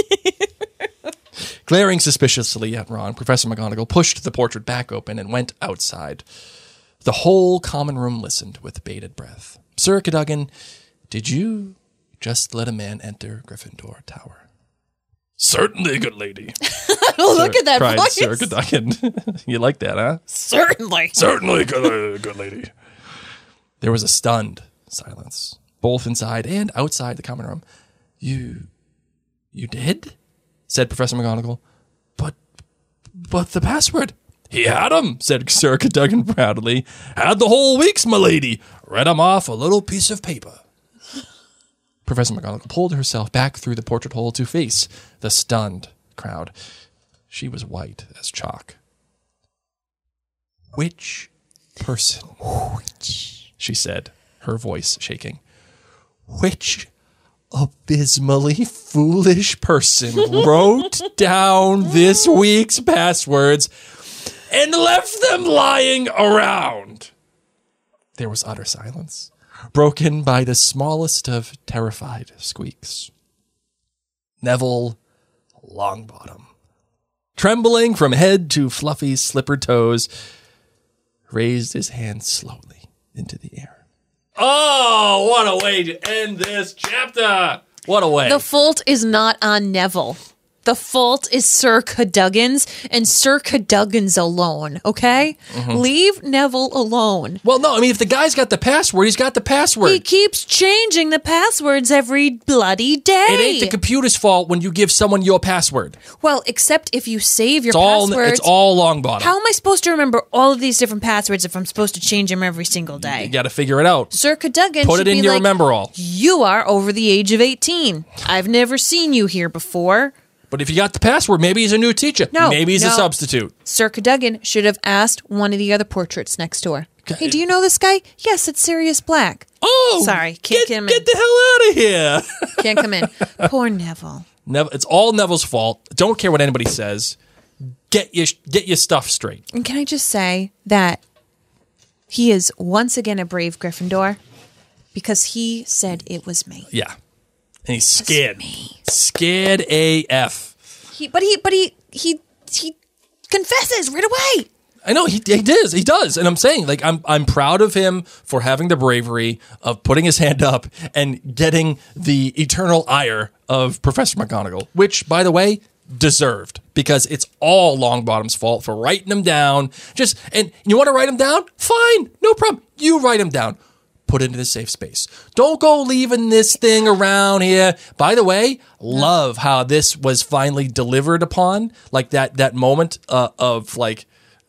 Glaring suspiciously at Ron, Professor McGonagall pushed the portrait back open and went outside. The whole common room listened with bated breath. Sir Cadogan, did you just let a man enter Gryffindor Tower? Certainly, good lady. Look at that cried voice. Sir Cadogan. You like that, huh? Certainly. Certainly, good lady. There was a stunned silence, both inside and outside the common room. You did? Said Professor McGonagall. But the password. He had 'em, said Sir Cadogan proudly. Had the whole week's, my lady. Read 'em off a little piece of paper. Professor McGonagall pulled herself back through the portrait hole to face the stunned crowd. She was white as chalk. Which person, she said, her voice shaking, which abysmally foolish person wrote down this week's passwords and left them lying around? There was utter silence, broken by the smallest of terrified squeaks. Neville Longbottom, trembling from head to Fluffy's slippered toes, raised his hand slowly into the air. Oh, what a way to end this chapter! What a way. The fault is not on Neville. The fault is Sir Cadogan's and Sir Cadogan's alone, okay? Mm-hmm. Leave Neville alone. Well, no, I mean, if the guy's got the password, he's got the password. He keeps changing the passwords every bloody day. It ain't the computer's fault when you give someone your password. Well, except if you save your passwords. It's all Longbottom. How am I supposed to remember all of these different passwords if I'm supposed to change them every single day? You got to figure it out. Sir Cadogan Put it in your remember all. You are over the age of 18. I've never seen you here before. But if you got the password, maybe he's a new teacher. No, maybe he's a substitute. Sir Cadogan should have asked one of the other portraits next door. Hey, do you know this guy? Yes, it's Sirius Black. Oh! Sorry, can't get him in. Get the hell out of here. Can't come in. Poor Neville. It's all Neville's fault. Don't care what anybody says. Get your stuff straight. And can I just say that he is once again a brave Gryffindor because he said it was me. Yeah. And he's scared. Scared AF. But he confesses right away. I know he does. He does. And I'm saying, like, I'm proud of him for having the bravery of putting his hand up and getting the eternal ire of Professor McGonagall, which, by the way, deserved, because it's all Longbottom's fault for writing him down. And you want to write him down? Fine. No problem. You write him down. Put it in a safe space. Don't go leaving this thing around here. By the way, love how this was finally delivered upon, like that moment of like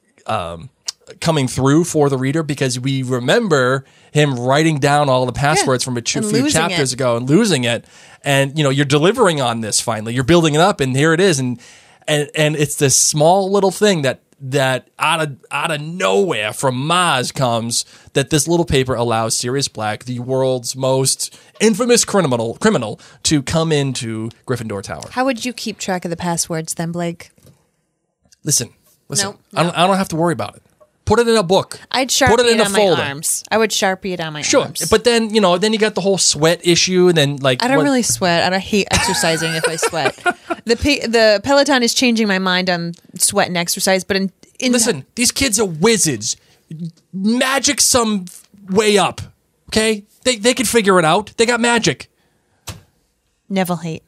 coming through for the reader, because we remember him writing down all the passwords from a few chapters ago and losing it. And you're delivering on this finally. You're building it up, and here it is. And it's this small little thing that out of nowhere from Mars comes, that this little paper allows Sirius Black, the world's most infamous criminal, to come into Gryffindor Tower. How would you keep track of the passwords then, Blake? Listen. No. I don't have to worry about it. Put it in a book. I'd Sharpie it on my arms. I would Sharpie it on my arms. Sure, but then then you got the whole sweat issue, and then I don't really sweat. I hate exercising if I sweat. The Peloton is changing my mind on sweat and exercise, but listen, these kids are wizards. Magic some way up, okay? They can figure it out. They got magic. Neville hate.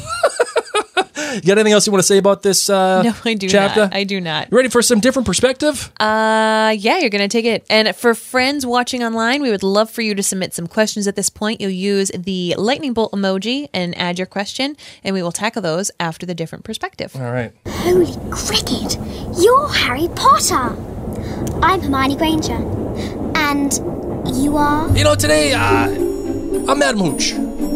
You got anything else you want to say about this No, I do chapter? not. I do not. You ready for some different perspective? Yeah, you're going to take it. And for friends watching online, we would love for you to submit some questions at this point. You'll use the lightning bolt emoji and add your question, and we will tackle those after the different perspective. All right. Holy cricket! You're Harry Potter! I'm Hermione Granger. And you are? Today, I'm Madam Hooch.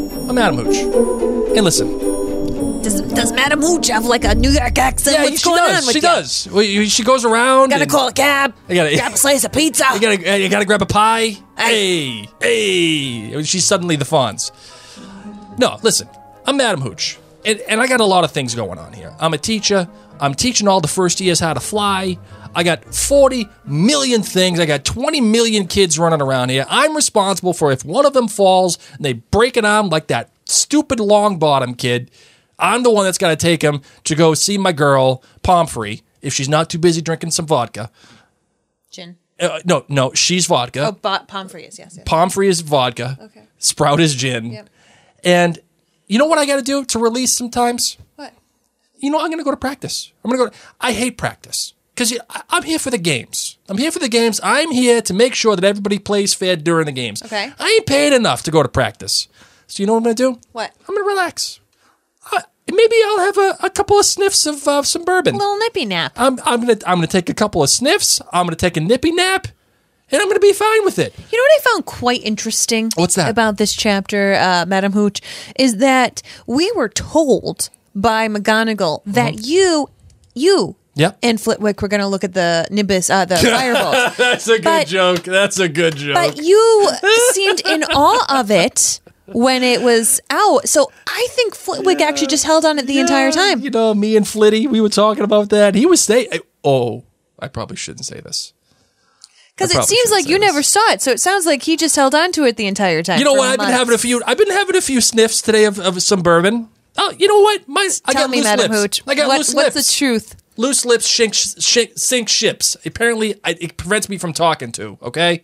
And listen. Does Madam Hooch have like a New York accent? Yeah, What's going on with she does. Well, she goes around. Gotta call a cab. Grab a slice of pizza. You gotta grab a pie. Hey. She's suddenly the Fonz. No, listen. I'm Madam Hooch. And I got a lot of things going on here. I'm a teacher. I'm teaching all the first years how to fly. I got 40 million things. I got 20 million kids running around here. I'm responsible for if one of them falls and they break an arm like that stupid Longbottom kid, I'm the one that's got to take him to go see my girl, Pomfrey, if she's not too busy drinking some vodka. Gin. No, she's vodka. Oh, Pomfrey is, yes. Pomfrey is vodka. Okay. Sprout is gin. Yep. And you know what I got to do to release sometimes? What? I'm going to go to practice. I hate practice because I'm here for the games. I'm here to make sure that everybody plays fair during the games. Okay. I ain't paid enough to go to practice. So you know what I'm going to do? What? I'm going to relax. maybe I'll have a couple of sniffs of some bourbon. A little nippy nap. I'm gonna take a couple of sniffs. I'm gonna take a nippy nap, and I'm gonna be fine with it. You know what I found quite interesting? What's that? About this chapter, Madam Hooch, is that we were told by McGonagall that you Yep. and Flitwick were going to look at the Nimbus, the firebolt. That's a good joke. That's a good joke. But you seemed in awe of it when it was out. So I think Flitwick actually just held on it the entire time. You know, me and Flitty, we were talking about that. He was saying, I probably shouldn't say this. Because it seems like you never saw it, so it sounds like he just held on to it the entire time. You know what? I've been having a few sniffs today of some bourbon. Oh, you know what? I got loose Madam lips. Hooch. I got loose lips. What's the truth? Loose lips sink ships. Apparently, it prevents me from talking to. Okay.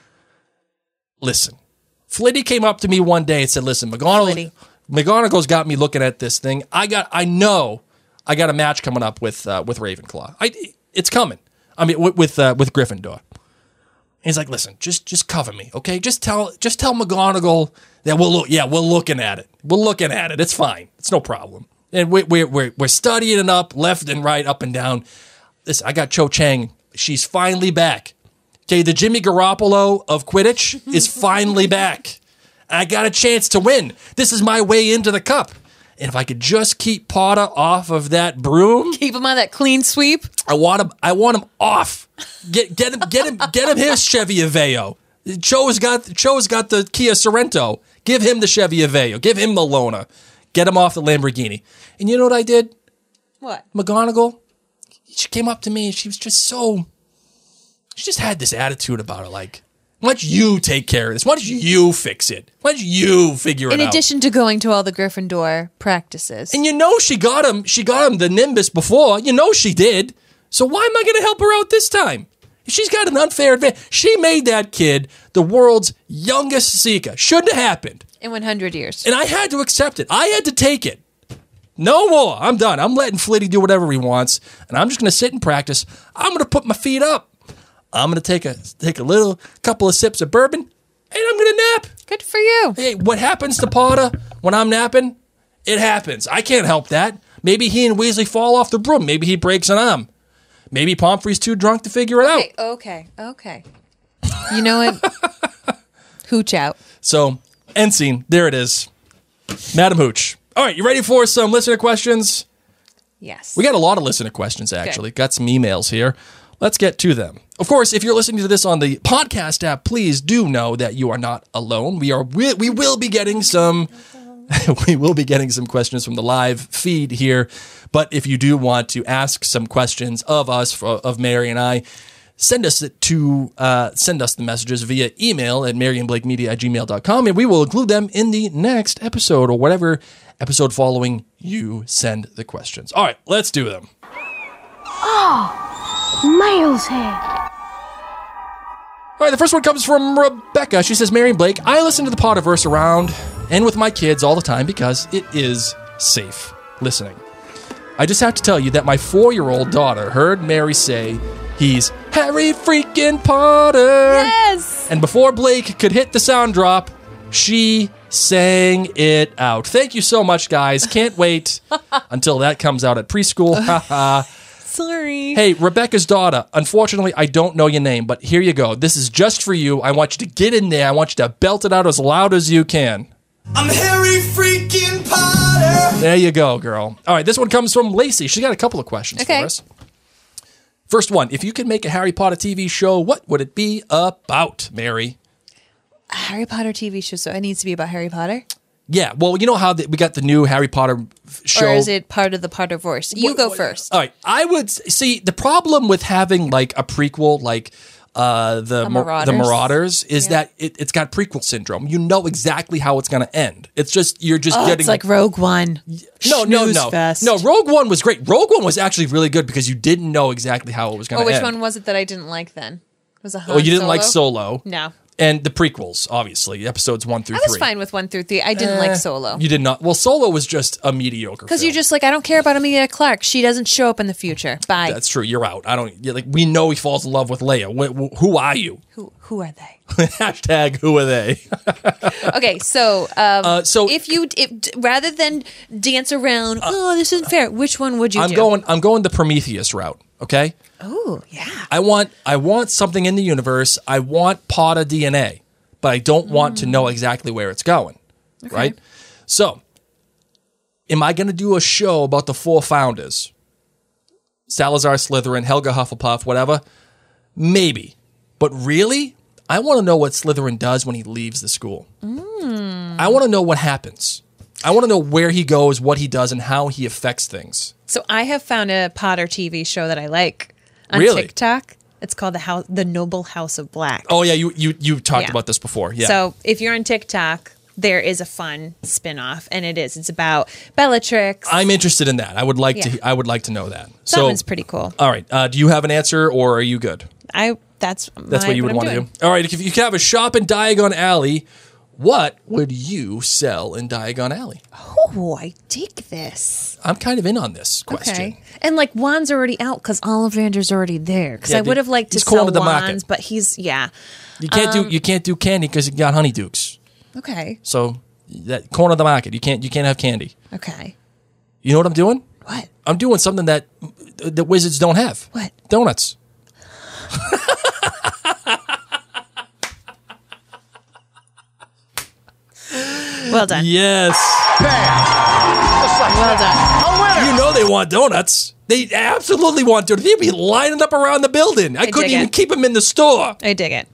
Listen, Flitty came up to me one day and said, "Listen, McGonagall's got me looking at this thing. I know I got a match coming up with Ravenclaw. It's coming. I mean, with Gryffindor." He's like, "Listen, just cover me, okay? Just tell McGonagall that we're looking at it. We're looking at it. It's fine. It's no problem. And we're studying it up left and right, up and down. Listen, I got Cho Chang. She's finally back. Okay, the Jimmy Garoppolo of Quidditch is finally back. I got a chance to win. This is my way into the cup. And if I could just keep Potter off of that broom, keep him on that clean sweep. I want him off. Get him his Chevy Aveo. Cho's got the Kia Sorrento. Give him the Chevy Aveo. Give him the Lona. Get him off the Lamborghini." And you know what I did? What? McGonagall, she came up to me and she was just she just had this attitude about her, like, why don't you take care of this? Why don't you fix it? Why don't you figure it out? In addition to going to all the Gryffindor practices. And you know she got him the Nimbus before. You know she did. So why am I going to help her out this time? She's got an unfair advantage. She made that kid the world's youngest Seeker. Shouldn't have happened. In 100 years. And I had to accept it. I had to take it. No more. I'm done. I'm letting Flitty do whatever he wants. And I'm just going to sit and practice. I'm going to put my feet up. I'm going to take a couple of sips of bourbon. And I'm going to nap. Good for you. Hey, what happens to Potter when I'm napping? It happens. I can't help that. Maybe he and Weasley fall off the broom. Maybe he breaks an arm. Maybe Pomfrey's too drunk to figure it out. Okay. You know what? Hooch out. So, end scene. There it is. Madam Hooch. All right, you ready for some listener questions? Yes. We got a lot of listener questions, actually. Got some emails here. Let's get to them. Of course, if you're listening to this on the podcast app, please do know that you are not alone. We will be getting some questions from the live feed here. But if you do want to ask some questions of us, of Mary and I, send us the messages via email at maryandblakemedia@gmail.com, and we will include them in the next episode or whatever episode following you send the questions. All right, let's do them. Mail's here. All right, the first one comes from Rebecca. She says, "Mary and Blake, I listen to the Potterverse around and with my kids all the time because it is safe listening. I just have to tell you that my 4-year-old daughter heard Mary say, 'He's Harry freaking Potter.' Yes! And before Blake could hit the sound drop, she sang it out." Thank you so much, guys. Can't wait until that comes out at preschool. Sorry. Hey, Rebecca's daughter, unfortunately, I don't know your name, but here you go. This is just for you. I want you to get in there. I want you to belt it out as loud as you can. I'm Harry freaking Potter. There you go, girl. All right, this one comes from Lacey. She got a couple of questions for us. First one, if you could make a Harry Potter TV show, what would it be about, Mary? A Harry Potter TV show, so it needs to be about Harry Potter? Yeah, well, you know how we got the new Harry Potter show? Or is it part of the Potterverse? You go first. All right, I would see the problem with having like a prequel like the Marauders is that it's got prequel syndrome. You know exactly how it's going to end. It's just you're just getting it's like Rogue One. No. Rogue One was great. Rogue One was actually really good because you didn't know exactly how it was going to end. Which one was it that I didn't like then? Was it Han you didn't Solo? like Solo? No. And the prequels, obviously, episodes 1 through 3. I was fine with 1 through 3. I didn't like Solo. You did not. Well, Solo was just a mediocre Because film. you're just like, I don't care about Emilia Clarke. She doesn't show up in the future. Bye. That's true. You're out. We know he falls in love with Leia. Who are you? Who are they? Hashtag who are they? Okay, so if rather than dance around, this isn't fair, which one would you do? I'm going the Prometheus route, okay? Oh, yeah. I want something in the universe. I want Potter DNA, but I don't want to know exactly where it's going, right? So, am I going to do a show about the 4 founders? Salazar Slytherin, Helga Hufflepuff, whatever? Maybe. But really, I want to know what Slytherin does when he leaves the school. I want to know what happens. I want to know where he goes, what he does, and how he affects things. So I have found a Potter TV show that I like on Really? TikTok. It's called the Noble House of Black. Oh, yeah, you talked about this before. Yeah. So if you're on TikTok, there is a fun spin-off, and it's about Bellatrix. I'm interested in that. I would like to know that. That one's pretty cool. All right. Do you have an answer, or are you good? That's what you would want to do. All right. If you could have a shop in Diagon Alley, what would you sell in Diagon Alley? Oh, I dig this. I'm kind of in on this question. Okay. And like Juan's already out because Ollivander's already there. Because I would have liked to he's cornered sell the market. Juan's, but You can't do candy because you got honeydukes. Okay. So that corner of the market, you can't have candy. Okay. You know what I'm doing? What? I'm doing something that the wizards don't have. What? Donuts. Well done. Yes. Well done. You know they want donuts. They absolutely want donuts. They'd be lining up around the building. I couldn't even keep them in the store. I dig it.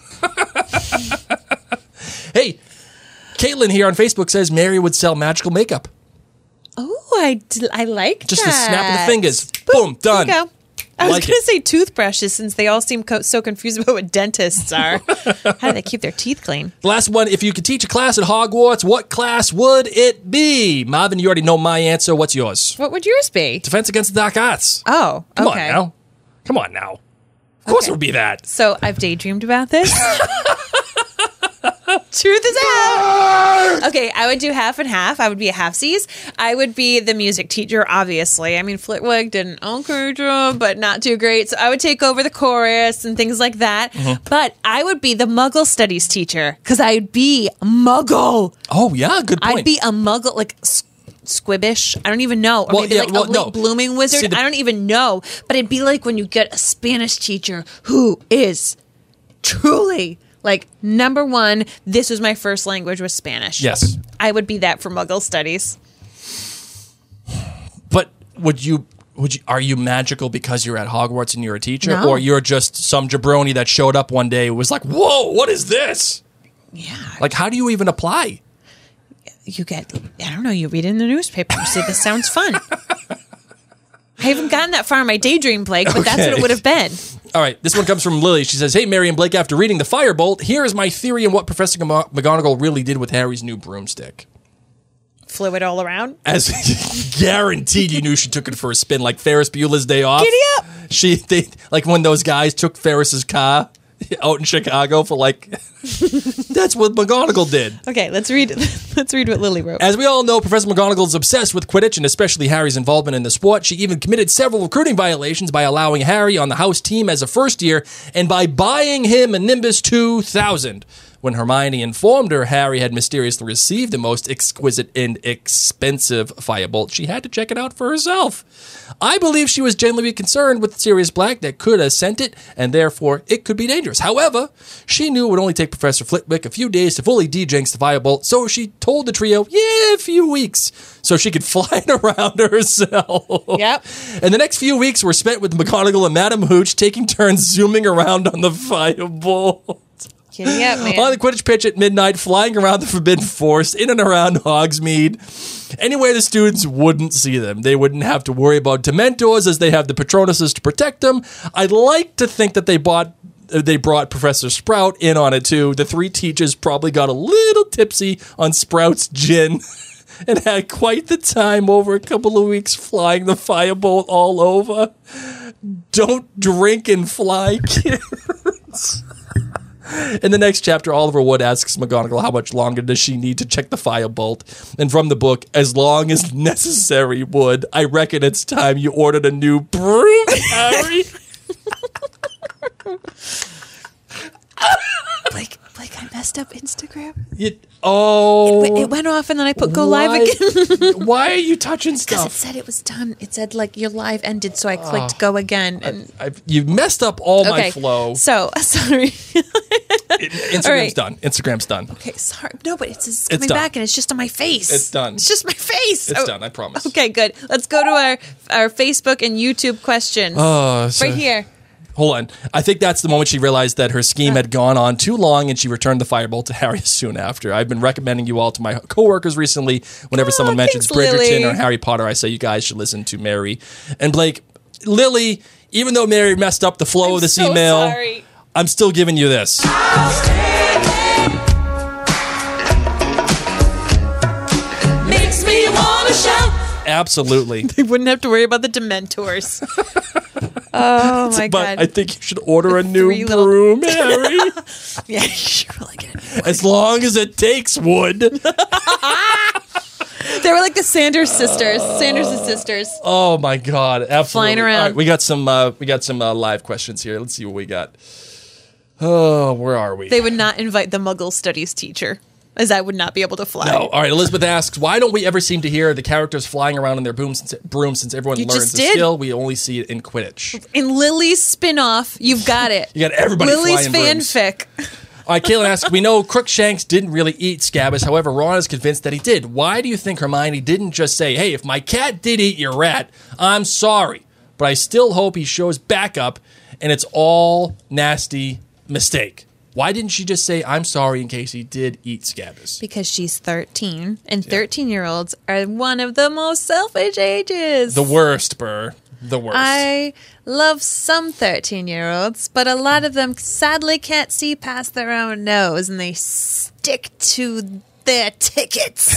Hey, Caitlin here on Facebook says Mary would sell magical makeup. Oh, I like Just that. a snap of the fingers. Boom, done. There you go. I was Like going to it. say toothbrushes since they all seem so confused about what dentists are. How do they keep their teeth clean? The last one, if you could teach a class at Hogwarts, what class would it be? Marvin, you already know my answer. What's yours? What would yours be? Defense against the Dark Arts. Oh, Come okay. on now. Come on now. Of course it would be that. So I've daydreamed about this. Truth is out. Okay, I would do half and half. I would be a halfsies. I would be the music teacher, obviously. I mean, Flitwick did an okay job, but not too great. So I would take over the chorus and things like that. Mm-hmm. But I would be the Muggle studies teacher because I'd be Muggle. Oh, yeah, good point. I'd be a Muggle, like squibbish. I don't even know. Or Well, maybe yeah, like well, a late no. blooming wizard. See, I don't even know. But it'd be like when you get a Spanish teacher who is truly like number one. This was my first language was Spanish. Yes. I would be that for Muggle studies. But are you magical because you're at Hogwarts and you're a teacher? No. Or you're just some jabroni that showed up one day and was like, whoa, what is this? Yeah. Like, how do you even apply? You get, I don't know, you read it in the newspaper. You say, this sounds fun. I haven't gotten that far in my daydream, Blake, but that's what it would have been. All right, this one comes from Lily. She says, hey, Mary and Blake, after reading The Firebolt, here is my theory on what Professor McGonagall really did with Harry's new broomstick. Flew it all around. As guaranteed you knew she took it for a spin, like Ferris Bueller's Day Off. Giddy up. They like when those guys took Ferris's car out in Chicago for like, that's what McGonagall did. Okay, let's read what Lily wrote. As we all know, Professor McGonagall is obsessed with Quidditch and especially Harry's involvement in the sport. She even committed several recruiting violations by allowing Harry on the house team as a first year and by buying him a Nimbus 2000. When Hermione informed her Harry had mysteriously received the most exquisite and expensive firebolt, she had to check it out for herself. I believe she was genuinely concerned with Sirius Black that could have sent it, and therefore it could be dangerous. However, she knew it would only take Professor Flitwick a few days to fully de-jinx the firebolt, so she told the trio, a few weeks, so she could fly it around herself. Yep. And the next few weeks were spent with McGonagall and Madame Hooch taking turns zooming around on the firebolt. Giddy up, man. On the Quidditch pitch at midnight, flying around the Forbidden Forest, in and around Hogsmeade. Anywhere the students wouldn't see them. They wouldn't have to worry about Dementors as they have the Patronuses to protect them. I'd like to think that they brought Professor Sprout in on it too. The three teachers probably got a little tipsy on Sprout's gin and had quite the time over a couple of weeks flying the firebolt all over. Don't drink and fly, kids. In the next chapter, Oliver Wood asks McGonagall how much longer does she need to check the firebolt. And from the book, as long as necessary, Wood. I reckon it's time you ordered a new broom, Harry. Blake, I messed up Instagram. It went off and then I put go live again. Why are you touching Because stuff? it said it was done. It said like your live ended, so I clicked go again. And You've messed up all my flow. So, sorry. Instagram's done. Instagram's done. Okay, sorry. No, but it's coming back and it's just on my face. It's done. It's just my face. It's done, I promise. Okay, good. Let's go to our Facebook and YouTube questions. Right here. Hold on. I think that's the moment she realized that her scheme had gone on too long and she returned the firebolt to Harry soon after. I've been recommending you all to my coworkers recently. Whenever someone mentions Bridgerton Lily. or Harry Potter, I say you guys should listen to Mary. And Blake, Lily, even though Mary messed up the flow of this email, sorry. I'm still giving you this. Makes me wanna shout. Absolutely. They wouldn't have to worry about the Dementors. Oh my But god! I think you should order a new Three little- broom, Harry. Yeah, you should really get it. As long as it takes wood. They were like the Sanders sisters. Sanders' sisters. Oh my god! Absolutely. Flying around. All right, we got some live questions here. Let's see what we got. Oh, where are we? They would not invite the Muggle studies teacher, as I would not be able to fly. No. All right. Elizabeth asks, why don't we ever seem to hear the characters flying around in their brooms since everyone You learns just the did. skill? We only see it in Quidditch. In Lily's spin-off, you've got it. You got everybody Lily's flying brooms. fanfic. All right, Caitlin asks, we know Crookshanks didn't really eat Scabbers. However, Ron is convinced that he did. Why do you think Hermione didn't just say, hey, if my cat did eat your rat, I'm sorry. But I still hope he shows back up and it's all nasty mistake. Why didn't she just say, I'm sorry in case he did eat Scabbers? Because she's 13, and 13-year-olds are one of the most selfish ages. The worst, Burr. The worst. I love some 13-year-olds, but a lot of them sadly can't see past their own nose, and they stick to their tickets.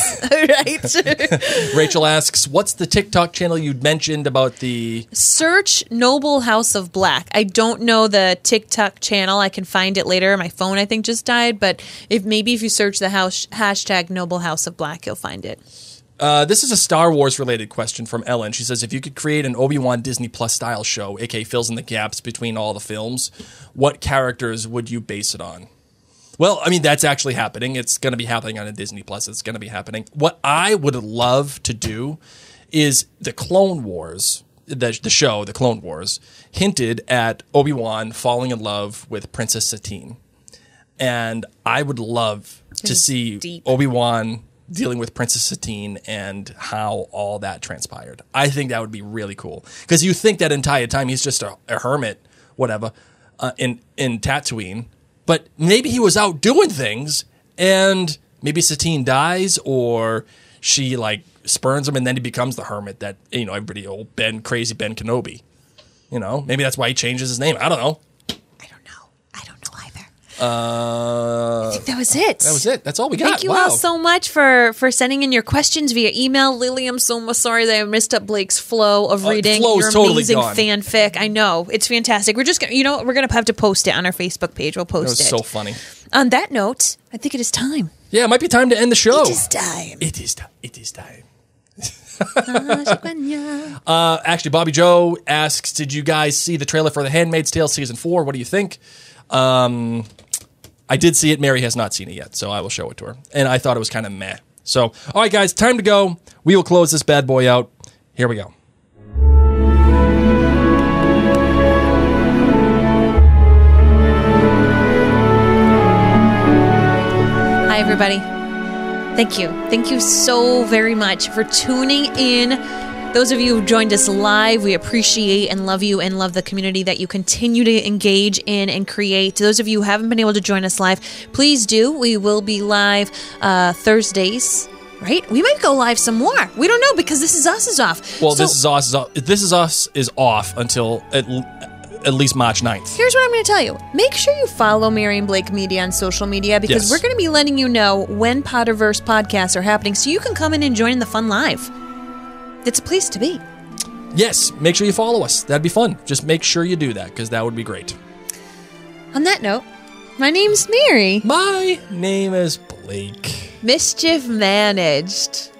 Right? Rachel asks, what's the TikTok channel you'd mentioned about the... Search Noble House of Black. I don't know the TikTok channel. I can find it later. My phone, I think, just died, but if you search the hashtag Noble House of Black, you'll find it. This is a Star Wars related question from Ellen. She says, if you could create an Obi-Wan Disney Plus style show, aka fills in the gaps between all the films, what characters would you base it on? Well, I mean, that's actually happening. It's going to be happening on a Disney Plus. It's going to be happening. What I would love to do is the Clone Wars, the show, the Clone Wars, hinted at Obi-Wan falling in love with Princess Satine. And I would love to see deep. Obi-Wan dealing with Princess Satine and how all that transpired. I think that would be really cool. Because you think that entire time he's just a hermit, whatever, in Tatooine. But maybe he was out doing things, and maybe Satine dies, or she like spurns him, and then he becomes the hermit that everybody, crazy Ben Kenobi. Maybe that's why he changes his name. I don't know. I don't know either. I think that was it. That was it. That's all we got. Thank you all so much for sending in your questions via email. Lily, I'm so sorry that I missed up Blake's flow of reading your amazing fanfic. I know. It's fantastic. We're just going to, we're going to have to post it on our Facebook page. We'll post it. That was so funny. On that note, I think it is time. Yeah, it might be time to end the show. It is time. It is time. It is time. Actually, Bobby Joe asks, did you guys see the trailer for The Handmaid's Tale Season 4? What do you think? I did see it. Mary has not seen it yet, so I will show it to her. And I thought it was kind of meh. So, all right, guys, time to go. We will close this bad boy out. Here we go. Hi, everybody. Thank you. Thank you so very much for tuning in. Those of you who joined us live, we appreciate and love you and love the community that you continue to engage in and create. Those of you who haven't been able to join us live, please do. We will be live Thursdays, right? We might go live some more. We don't know because This Is Us is off. Well, This Is Us is off until at least March 9th. Here's what I'm going to tell you. Make sure you follow Mary and Blake Media on social media because we're going to be letting you know when Potterverse podcasts are happening so you can come in and join in the fun live. It's a place to be. Yes, make sure you follow us. That'd be fun. Just make sure you do that because that would be great. On that note, My name's Mary. My name is Blake. Mischief managed.